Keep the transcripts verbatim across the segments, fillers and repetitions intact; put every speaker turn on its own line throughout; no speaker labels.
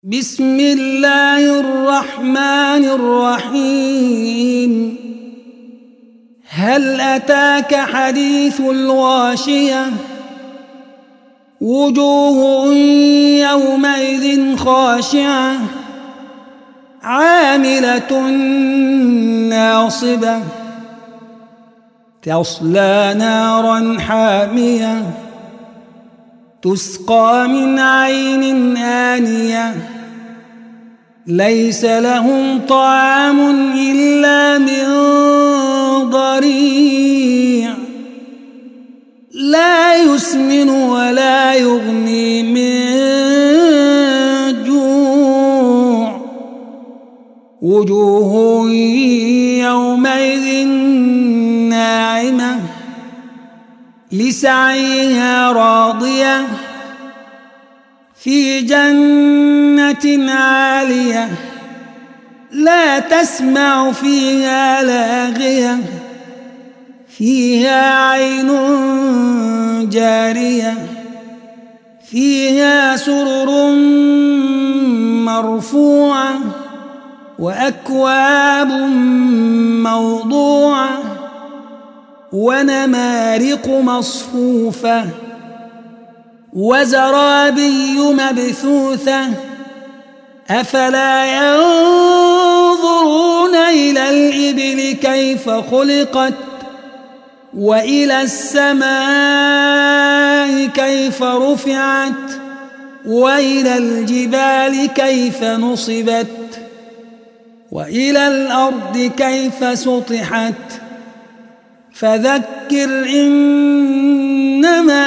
بسم الله الرحمن الرحيم. هل أتاك حديث الغاشية؟ وجوه يومئذ خاشعة عاملة ناصبة تصلى نارا حامية تسقى من عين آنية ليس لهم طعام إلا من ضريع لا يسمن ولا يغني من جوع وجوه يومئذ ناعمة لسعيها راضية في جنة عالية لا تسمع فيها لاغية فيها عين جارية فيها سرر مرفوعة وأكواب موضوعة ونمارق مصفوفة وزرابي مبثوثة أفلا ينظرون إلى الإبل كيف خلقت وإلى السماء كيف رفعت وإلى الجبال كيف نصبت وإلى الأرض كيف سطحت فذكر إنما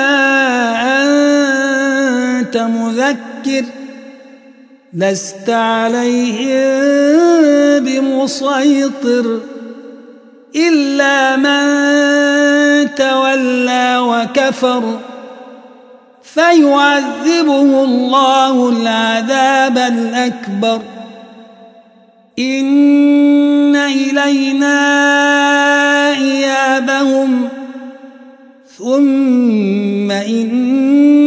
أنت مذكر لست عليهم بمسيطر إلا من تولى وكفر فيعذبه الله العذاب الأكبر إن إلينا إيابهم ثم إن